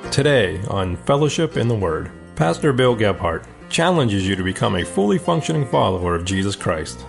Today on Fellowship in the Word, Pastor Bill Gebhardt challenges you to become a fully functioning follower of Jesus Christ.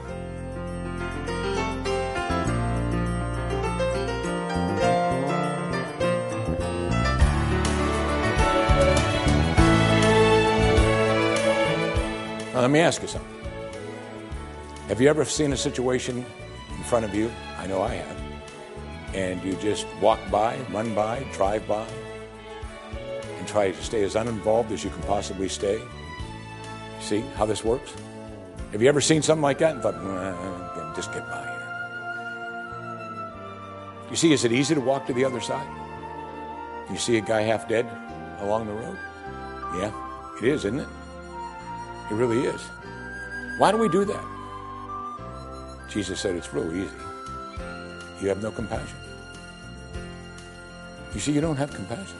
Now, let me ask you something. Have you ever seen a situation in front of you? I know I have. And you just walk by, run by, drive by, and try to stay as uninvolved as you can possibly stay? See how this works? Have you ever seen something like that and thought, just get by here? You see, is it easy to walk to the other side? You see a guy half dead along the road? Yeah, it is, isn't it? It really is. Why do we do that? Jesus said it's real easy. You have no compassion. You see, you don't have compassion.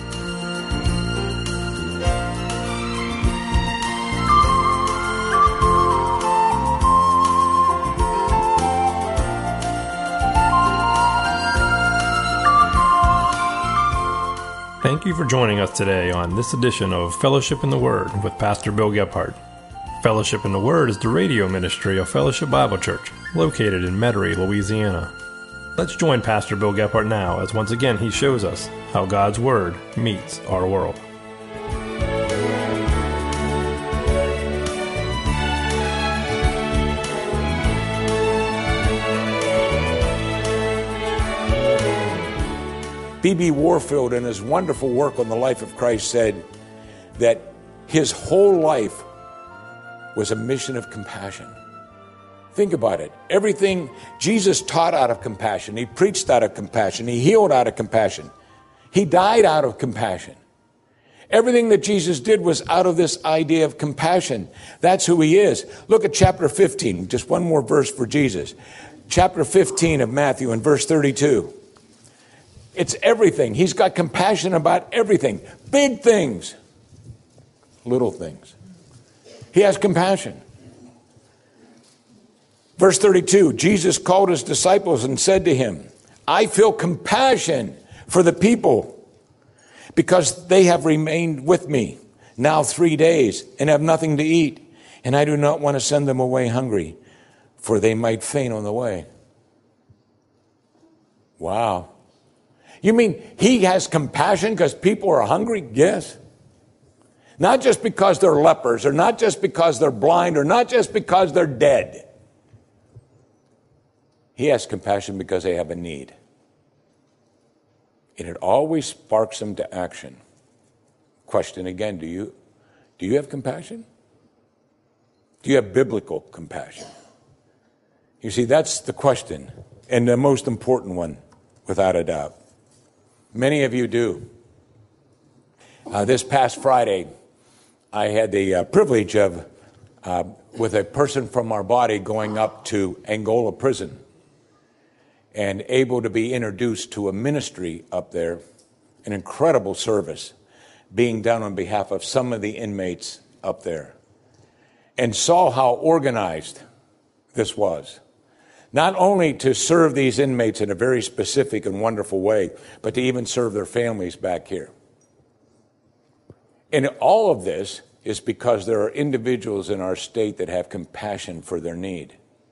Thank you for joining us today on this edition of Fellowship in the Word with Pastor Bill Gebhardt. Fellowship in the Word is the radio ministry of Fellowship Bible Church, located in Metairie, Louisiana. Let's join Pastor Bill Gebhardt now as once again he shows us how God's Word meets our world. B.B. Warfield, in his wonderful work on the life of Christ, said that his whole life was a mission of compassion. Think about it. Everything Jesus taught out of compassion. He preached out of compassion. He healed out of compassion. He died out of compassion. Everything that Jesus did was out of this idea of compassion. That's who he is. Look at chapter 15. Just one more verse for Jesus. Chapter 15 of Matthew and verse 32. It's everything. He's got compassion about everything. Big things, little things. He has compassion. Verse 32, Jesus called his disciples and said to him, I feel compassion for the people because they have remained with me now 3 days and have nothing to eat. And I do not want to send them away hungry, for they might faint on the way. Wow. You mean he has compassion because people are hungry? Yes. Not just because they're lepers, or not just because they're blind, or not just because they're dead. He has compassion because they have a need. And it always sparks them to action. Question again, do you have compassion? Do you have biblical compassion? You see, that's the question, and the most important one, without a doubt. Many of you do. This past Friday, I had the privilege of, with a person from our body, going up to Angola prison and able to be introduced to a ministry up there, an incredible service being done on behalf of some of the inmates up there, and saw how organized this was. Not only to serve these inmates in a very specific and wonderful way, but to even serve their families back here. And all of this is because there are individuals in our state that have compassion for their need.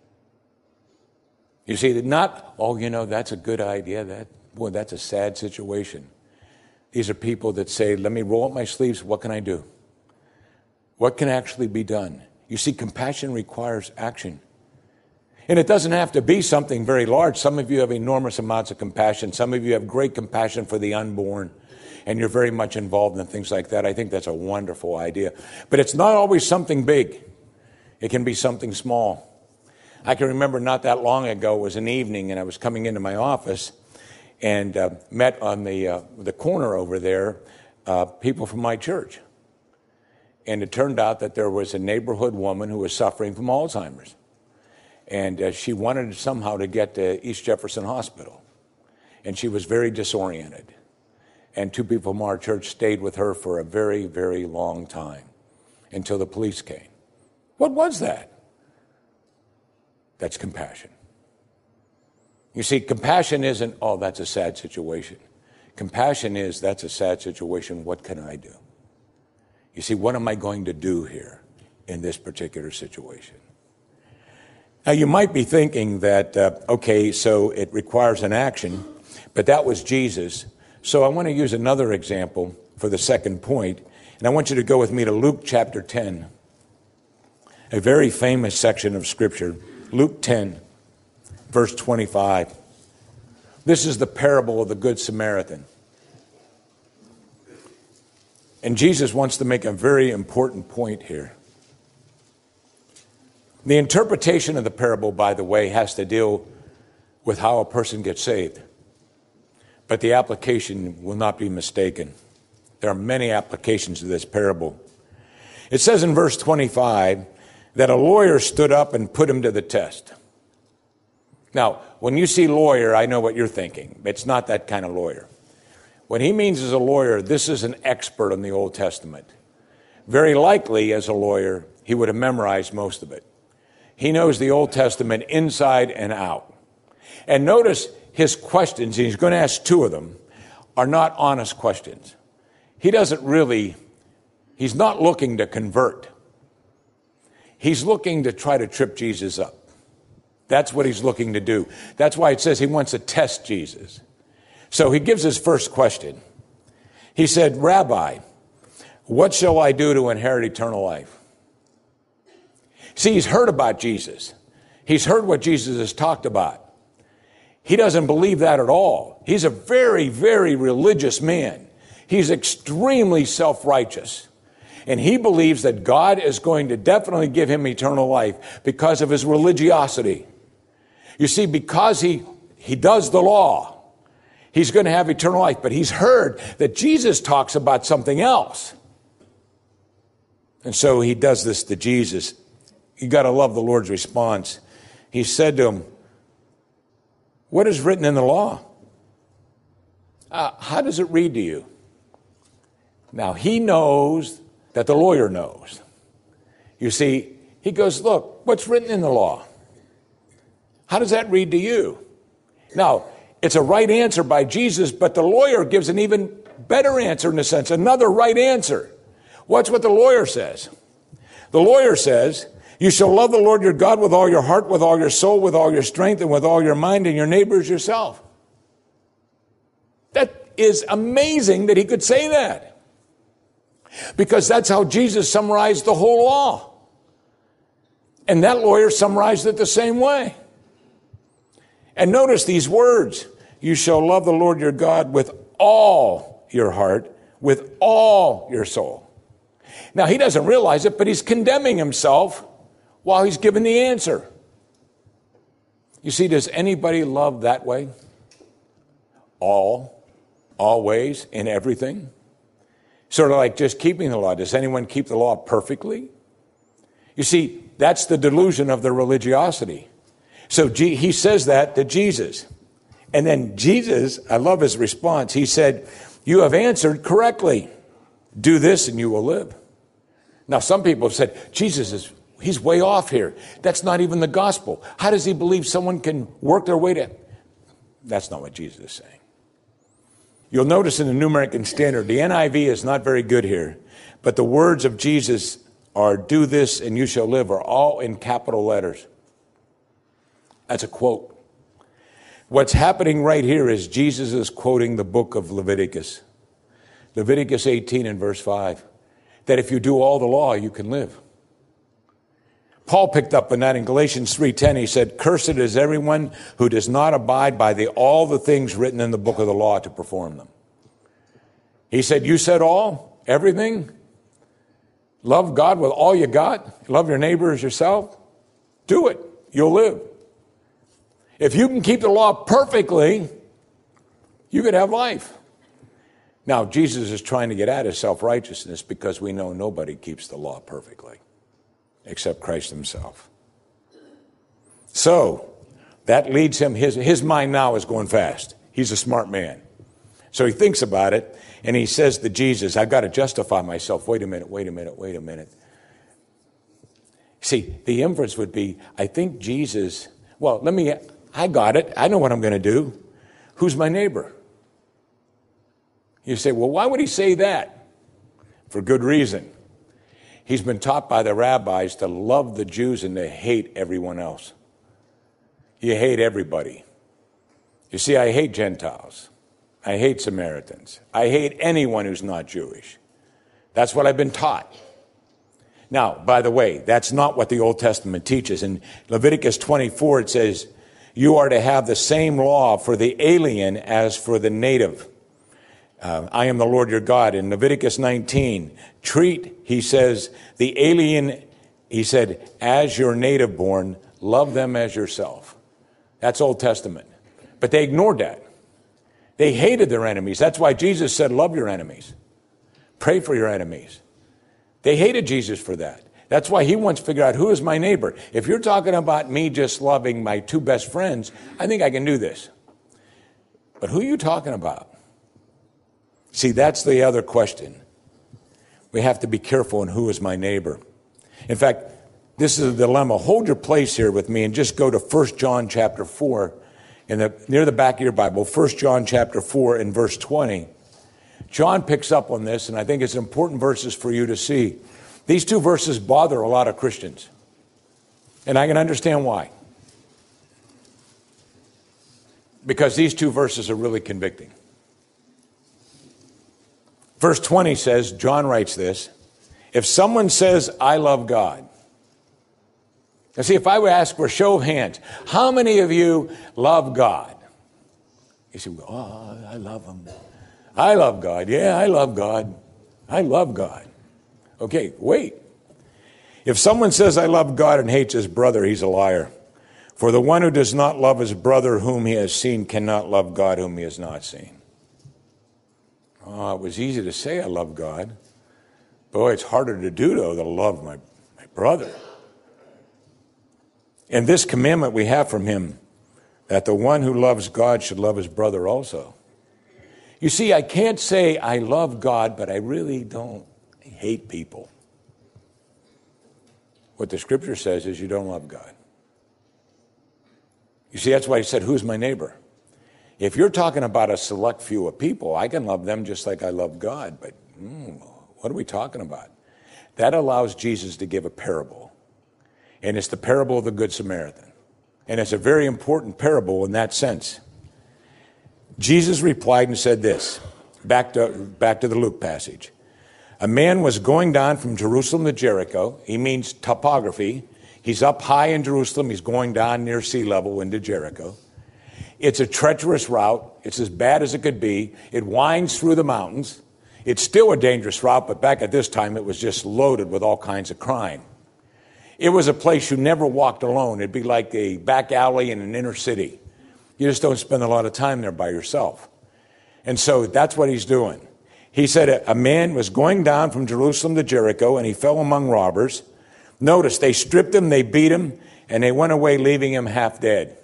You see, that not, that's a good idea. That's a sad situation. These are people that say, let me roll up my sleeves. What can I do? What can actually be done? You see, compassion requires action. And it doesn't have to be something very large. Some of you have enormous amounts of compassion. Some of you have great compassion for the unborn, and you're very much involved in things like that. I think that's a wonderful idea. But it's not always something big. It can be something small. I can remember not that long ago, it was an evening, and I was coming into my office and met on the corner over there people from my church. And it turned out that there was a neighborhood woman who was suffering from Alzheimer's. And she wanted somehow to get to East Jefferson Hospital. And she was very disoriented. And two people from our church stayed with her for a very, very long time until the police came. What was that? That's compassion. You see, compassion isn't, oh, that's a sad situation. Compassion is, that's a sad situation. What can I do? You see, what am I going to do here in this particular situation? Now, you might be thinking that, okay, so it requires an action, but that was Jesus. So I want to use another example for the second point, and I want you to go with me to Luke chapter 10, a very famous section of Scripture. Luke 10, verse 25. This is the parable of the Good Samaritan. And Jesus wants to make a very important point here. The interpretation of the parable, by the way, has to deal with how a person gets saved. But the application will not be mistaken. There are many applications to this parable. It says in verse 25 that a lawyer stood up and put him to the test. Now, when you see lawyer, I know what you're thinking. It's not that kind of lawyer. What he means as a lawyer, this is an expert in the Old Testament. Very likely, as a lawyer, he would have memorized most of it. He knows the Old Testament inside and out. And notice his questions, and he's going to ask two of them, are not honest questions. He's not looking to convert. He's looking to try to trip Jesus up. That's what he's looking to do. That's why it says he wants to test Jesus. So he gives his first question. He said, Rabbi, what shall I do to inherit eternal life? See, he's heard about Jesus. He's heard what Jesus has talked about. He doesn't believe that at all. He's a very, very religious man. He's extremely self-righteous. And he believes that God is going to definitely give him eternal life because of his religiosity. You see, because he does the law, he's going to have eternal life. But he's heard that Jesus talks about something else. And so he does this to Jesus. You got to love the Lord's response. He said to him, what is written in the law? How does it read to you? Now, he knows that the lawyer knows. You see, he goes, look, what's written in the law? How does that read to you? Now, it's a right answer by Jesus, but the lawyer gives an even better answer in a sense, another right answer. Watch what the lawyer says. The lawyer says, you shall love the Lord your God with all your heart, with all your soul, with all your strength, and with all your mind, and your neighbor as yourself. That is amazing that he could say that. Because that's how Jesus summarized the whole law. And that lawyer summarized it the same way. And notice these words. You shall love the Lord your God with all your heart, with all your soul. Now, he doesn't realize it, but he's condemning himself while he's giving the answer. You see, does anybody love that way? Always, in everything? Sort of like just keeping the law. Does anyone keep the law perfectly? You see, that's the delusion of their religiosity. So he says that to Jesus. And then Jesus, I love his response. He said, you have answered correctly. Do this and you will live. Now, some people have said, he's way off here. That's not even the gospel. How does he believe someone can work their way to? That's not what Jesus is saying. You'll notice in the New American Standard, the NIV is not very good here, but the words of Jesus are do this and you shall live are all in capital letters. That's a quote. What's happening right here is Jesus is quoting the book of Leviticus. Leviticus 18 and verse 5. That if you do all the law, you can live. Paul picked up on that in Galatians 3:10. He said, cursed is everyone who does not abide by all the things written in the book of the law to perform them. He said, you said all, everything. Love God with all you got. Love your neighbor as yourself. Do it. You'll live. If you can keep the law perfectly, you could have life. Now, Jesus is trying to get at his self-righteousness because we know nobody keeps the law perfectly except Christ himself. So that leads him, his mind now is going fast. He's a smart man. So he thinks about it and he says to Jesus, I've got to justify myself. Wait a minute. See, the inference would be, I think Jesus, I got it. I know what I'm going to do. Who's my neighbor? You say, well, why would he say that? For good reason. He's been taught by the rabbis to love the Jews and to hate everyone else. You hate everybody. You see, I hate Gentiles. I hate Samaritans. I hate anyone who's not Jewish. That's what I've been taught. Now, by the way, that's not what the Old Testament teaches. In Leviticus 24, it says, you are to have the same law for the alien as for the native. I am the Lord your God. In Leviticus 19, treat, he says, the alien, he said, as your native born, love them as yourself. That's Old Testament. But they ignored that. They hated their enemies. That's why Jesus said, love your enemies. Pray for your enemies. They hated Jesus for that. That's why he wants to figure out who is my neighbor. If you're talking about me just loving my two best friends, I think I can do this. But who are you talking about? See, that's the other question. We have to be careful in who is my neighbor. In fact, this is a dilemma. Hold your place here with me and just go to 1 John chapter 4, near the back of your Bible, 1 John chapter 4 and verse 20. John picks up on this, and I think it's important verses for you to see. These two verses bother a lot of Christians, and I can understand why. Because these two verses are really convicting. Verse 20 says, John writes this, if someone says, I love God. Now see, if I would ask for a show of hands, how many of you love God? You say, oh, I love him. I love God. Yeah, I love God. I love God. Okay, wait. If someone says, I love God and hates his brother, he's a liar. For the one who does not love his brother whom he has seen cannot love God whom he has not seen. Oh, it was easy to say I love God. Boy, it's harder to do, though, to love my brother. And this commandment we have from him, that the one who loves God should love his brother also. You see, I can't say I love God, but I really don't hate people. What the scripture says is you don't love God. You see, that's why he said, who's my neighbor? If you're talking about a select few of people, I can love them just like I love God. But what are we talking about? That allows Jesus to give a parable. And it's the parable of the Good Samaritan. And it's a very important parable in that sense. Jesus replied and said this, back to the Luke passage. A man was going down from Jerusalem to Jericho. He means topography. He's up high in Jerusalem. He's going down near sea level into Jericho. It's a treacherous route. It's as bad as it could be. It winds through the mountains. It's still a dangerous route, but back at this time, it was just loaded with all kinds of crime. It was a place you never walked alone. It'd be like a back alley in an inner city. You just don't spend a lot of time there by yourself. And so that's what he's doing. He said a man was going down from Jerusalem to Jericho, and he fell among robbers. Notice, they stripped him, they beat him, and they went away, leaving him half dead.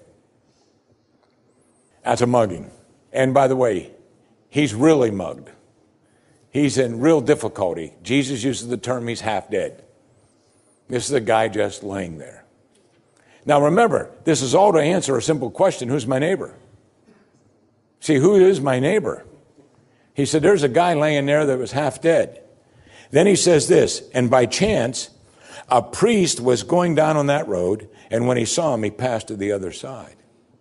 That's a mugging. And by the way, he's really mugged. He's in real difficulty. Jesus uses the term he's half dead. This is a guy just laying there. Now remember, this is all to answer a simple question, who's my neighbor? See, who is my neighbor? He said, there's a guy laying there that was half dead. Then he says this, and by chance, a priest was going down on that road, and when he saw him, he passed to the other side.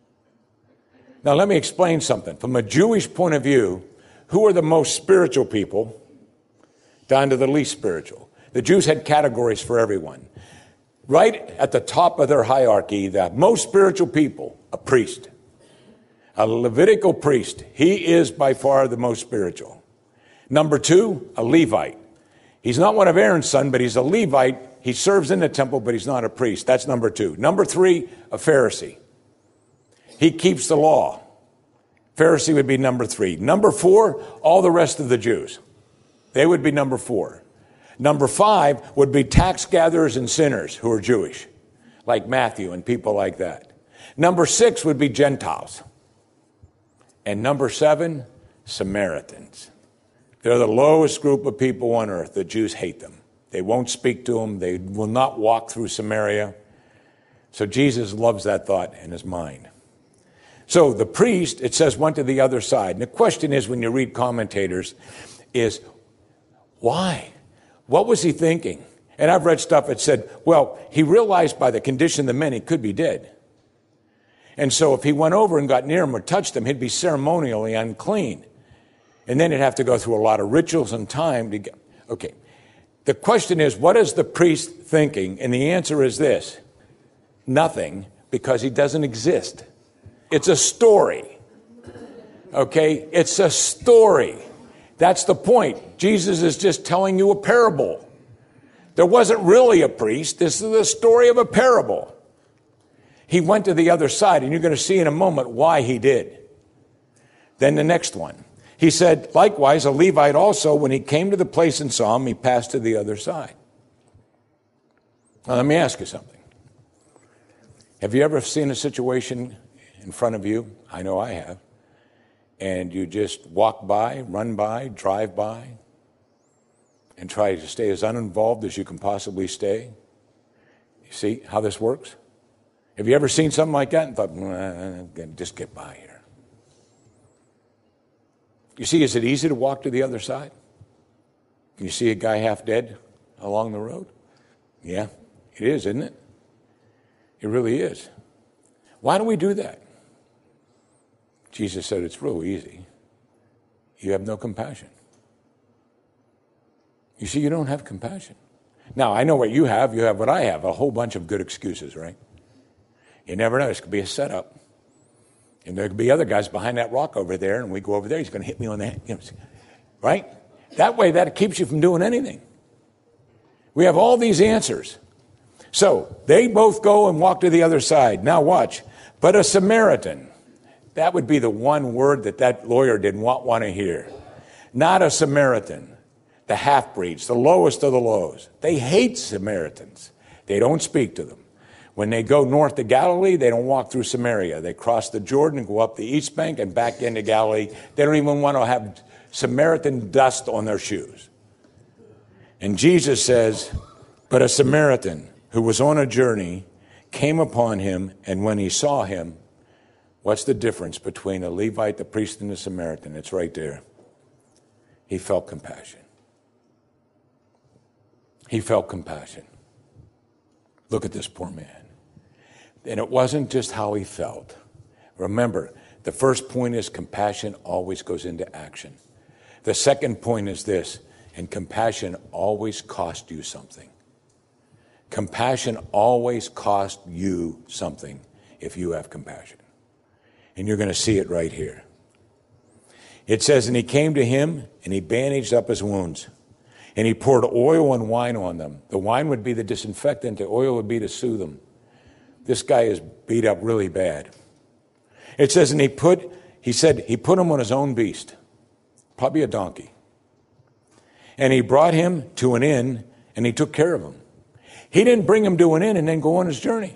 Now let me explain something. From a Jewish point of view, who are the most spiritual people down to the least spiritual? The Jews had categories for everyone. Right at the top of their hierarchy, the most spiritual people, a priest. A Levitical priest. He is by far the most spiritual. Number two, a Levite. He's not one of Aaron's sons, but he's a Levite. He serves in the temple, but he's not a priest. That's number two. Number three, a Pharisee. He keeps the law. Pharisee would be number three. Number four, all the rest of the Jews. They would be number four. Number five would be tax gatherers and sinners who are Jewish, like Matthew and people like that. Number six would be Gentiles. And number seven, Samaritans. They're the lowest group of people on earth. The Jews hate them. They won't speak to them. They will not walk through Samaria. So Jesus loves that thought in his mind. So the priest, it says, went to the other side. And the question is, when you read commentators, is why? What was he thinking? And I've read stuff that said, well, he realized by the condition of the men he could be dead. And so if he went over and got near him or touched him, he'd be ceremonially unclean. And then he'd have to go through a lot of rituals and time to get... Okay. The question is, what is the priest thinking? And the answer is this: nothing, because he doesn't exist. It's a story. Okay? It's a story. That's the point. Jesus is just telling you a parable. There wasn't really a priest. This is the story of a parable. He went to the other side, and you're going to see in a moment why he did. Then the next one. He said, likewise, a Levite also, when he came to the place and saw him, he passed to the other side. Now, let me ask you something. Have you ever seen a situation in front of you? I know I have. And you just walk by, run by, drive by, and try to stay as uninvolved as you can possibly stay? You see how this works? Have you ever seen something like that and thought, just get by here? You see, is it easy to walk to the other side? Can you see a guy half dead along the road? Yeah, it is, isn't it? It really is. Why do we do that? Jesus said it's real easy. You have no compassion. You see, you don't have compassion. Now, I know what you have. You have what I have, a whole bunch of good excuses, right? You never know. This could be a setup. And there could be other guys behind that rock over there, and we go over there, he's going to hit me on the head. You know, right? That way, that keeps you from doing anything. We have all these answers. So, they both go and walk to the other side. Now watch. But a Samaritan, that would be the one word that lawyer didn't want to hear. Not a Samaritan. The half-breeds, the lowest of the lows. They hate Samaritans. They don't speak to them. When they go north to Galilee, they don't walk through Samaria. They cross the Jordan and go up the east bank and back into Galilee. They don't even want to have Samaritan dust on their shoes. And Jesus says, but a Samaritan who was on a journey came upon him, and when he saw him, what's the difference between a Levite, the priest, and a Samaritan? It's right there. He felt compassion. He felt compassion. Look at this poor man. And it wasn't just how he felt. Remember, the first point is compassion always goes into action. The second point is this, and compassion always costs you something. Compassion always costs you something if you have compassion. And you're going to see it right here. It says, and he came to him, and he bandaged up his wounds. And he poured oil and wine on them. The wine would be the disinfectant. The oil would be to soothe them. This guy is beat up really bad. It says, and he put him on his own beast, probably a donkey. And he brought him to an inn, and he took care of him. He didn't bring him to an inn and then go on his journey.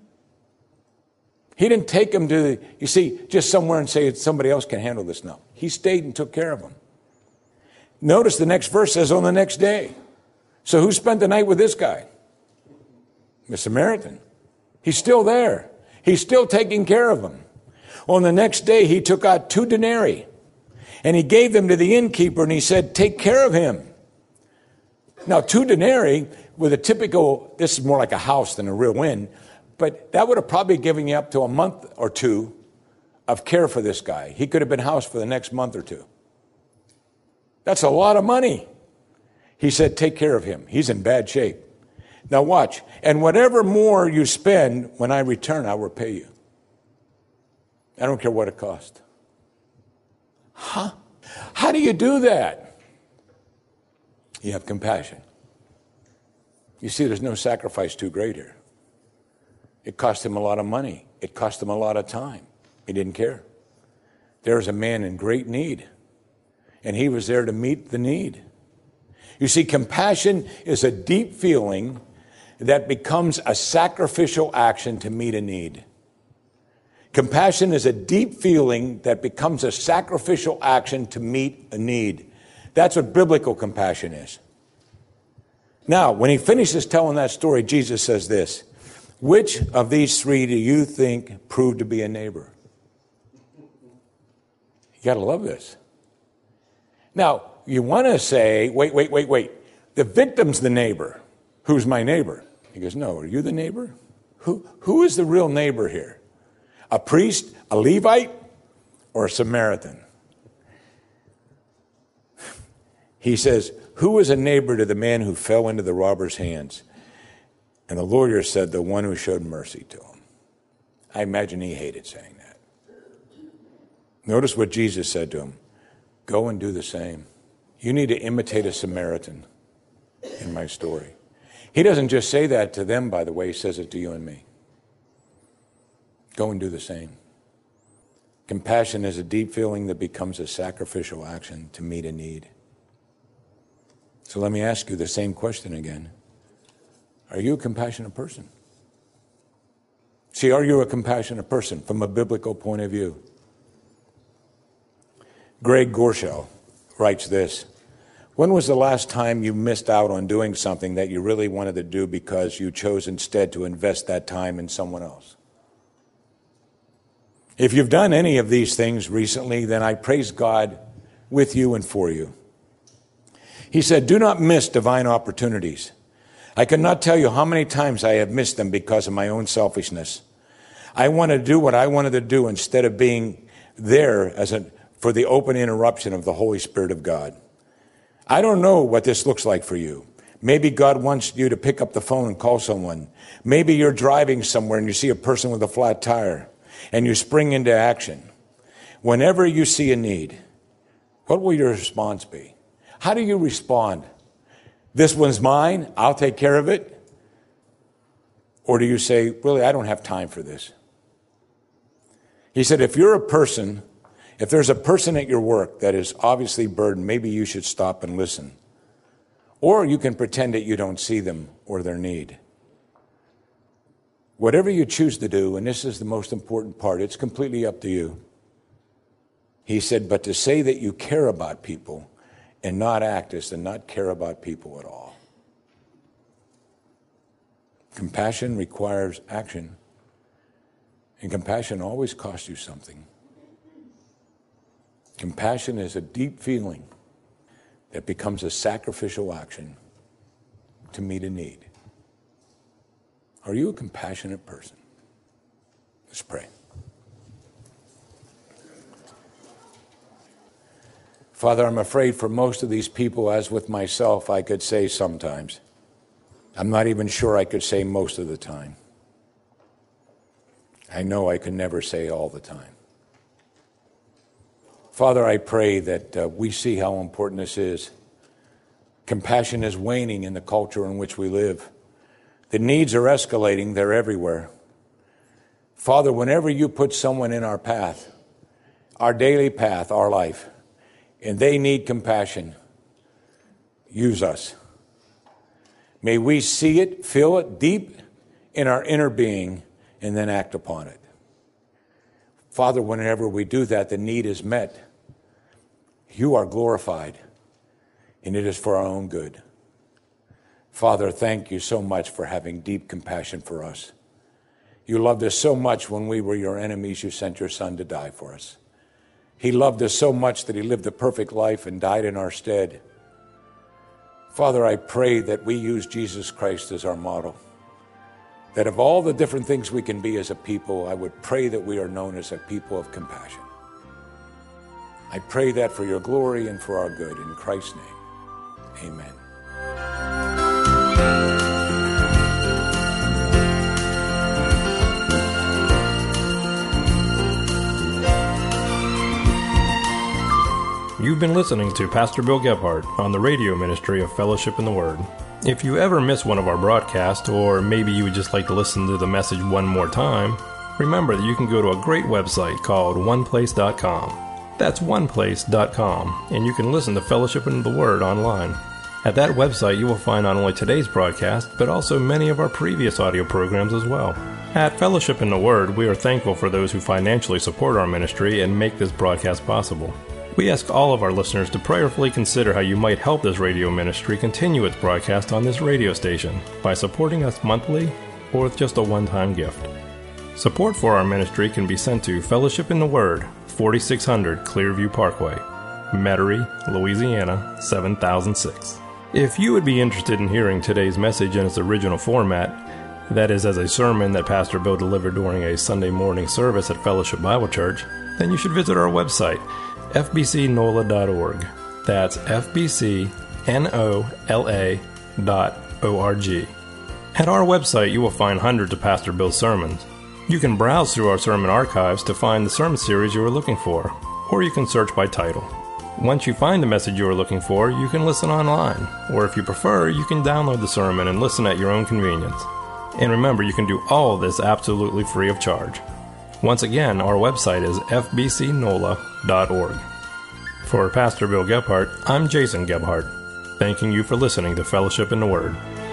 He didn't take him to, just somewhere and say somebody else can handle this now. He stayed and took care of him. Notice the next verse says on the next day. So who spent the night with this guy? The Samaritan. He's still there. He's still taking care of him. On the next day, he took out 2 denarii and he gave them to the innkeeper and he said, take care of him. Now, 2 denarii with a typical, this is more like a house than a real inn, but that would have probably given you up to a month or 2 of care for this guy. He could have been housed for the next month or 2. That's a lot of money. He said, take care of him. He's in bad shape. Now watch. And whatever more you spend, when I return, I will repay you. I don't care what it costs. Huh? How do you do that? You have compassion. You see, there's no sacrifice too great here. It cost him a lot of money. It cost him a lot of time. He didn't care. There's a man in great need. And he was there to meet the need. You see, compassion is a deep feeling that becomes a sacrificial action to meet a need. Compassion is a deep feeling that becomes a sacrificial action to meet a need. That's what biblical compassion is. Now, when he finishes telling that story, Jesus says this, which of these 3 do you think proved to be a neighbor? You got to love this. Now, you want to say, wait. The victim's the neighbor. Who's my neighbor? He goes, no, are you the neighbor? Who is the real neighbor here? A priest, a Levite, or a Samaritan? He says, who is a neighbor to the man who fell into the robber's hands? And the lawyer said, the one who showed mercy to him. I imagine he hated saying that. Notice what Jesus said to him. Go and do the same. You need to imitate a Samaritan in my story. He doesn't just say that to them, by the way. He says it to you and me. Go and do the same. Compassion is a deep feeling that becomes a sacrificial action to meet a need. So let me ask you the same question again. Are you a compassionate person? See, are you a compassionate person from a biblical point of view? Greg Gorshall writes this. When was the last time you missed out on doing something that you really wanted to do because you chose instead to invest that time in someone else? If you've done any of these things recently, then I praise God with you and for you. He said, do not miss divine opportunities. I cannot tell you how many times I have missed them because of my own selfishness. I wanted to do what I wanted to do instead of being there for the open interruption of the Holy Spirit of God. I don't know what this looks like for you. Maybe God wants you to pick up the phone and call someone. Maybe you're driving somewhere and you see a person with a flat tire and you spring into action. Whenever you see a need, what will your response be? How do you respond? This one's mine, I'll take care of it? Or do you say, really, I don't have time for this? He said, if there's a person at your work that is obviously burdened, maybe you should stop and listen. Or you can pretend that you don't see them or their need. Whatever you choose to do, and this is the most important part, it's completely up to you. He said, but to say that you care about people and not act is to not care about people at all. Compassion requires action, and compassion always costs you something. Compassion is a deep feeling that becomes a sacrificial action to meet a need. Are you a compassionate person? Let's pray. Father, I'm afraid for most of these people, as with myself, I could say sometimes. I'm not even sure I could say most of the time. I know I can never say all the time. Father, I pray that we see how important this is. Compassion is waning in the culture in which we live. The needs are escalating. They're everywhere. Father, whenever you put someone in our path, our daily path, our life, and they need compassion, use us. May we see it, feel it deep in our inner being, and then act upon it. Father, whenever we do that, the need is met. You are glorified, and it is for our own good. Father, thank you so much for having deep compassion for us. You loved us so much when we were your enemies, you sent your Son to die for us. He loved us so much that he lived a perfect life and died in our stead. Father, I pray that we use Jesus Christ as our model. That of all the different things we can be as a people, I would pray that we are known as a people of compassion. I pray that for your glory and for our good. In Christ's name, amen. You've been listening to Pastor Bill Gebhardt on the radio ministry of Fellowship in the Word. If you ever miss one of our broadcasts, or maybe you would just like to listen to the message one more time, remember that you can go to a great website called oneplace.com. That's oneplace.com, and you can listen to Fellowship in the Word online. At that website, you will find not only today's broadcast, but also many of our previous audio programs as well. At Fellowship in the Word, we are thankful for those who financially support our ministry and make this broadcast possible. We ask all of our listeners to prayerfully consider how you might help this radio ministry continue its broadcast on this radio station by supporting us monthly or with just a one-time gift. Support for our ministry can be sent to Fellowship in the Word, 4600 Clearview Parkway, Metairie, Louisiana 7006. If you would be interested in hearing today's message in its original format, that is as a sermon that Pastor Bill delivered during a Sunday morning service at Fellowship Bible Church, then you should visit our website, fbcnola.org. That's fbcnola.org. At our website, you will find hundreds of Pastor Bill's sermons. You can browse through our sermon archives to find the sermon series you are looking for, or you can search by title. Once you find the message you are looking for, you can listen online, or if you prefer, you can download the sermon and listen at your own convenience. And remember, you can do all of this absolutely free of charge. Once again, our website is fbcnola.org. For Pastor Bill Gebhardt, I'm Jason Gebhardt, thanking you for listening to Fellowship in the Word.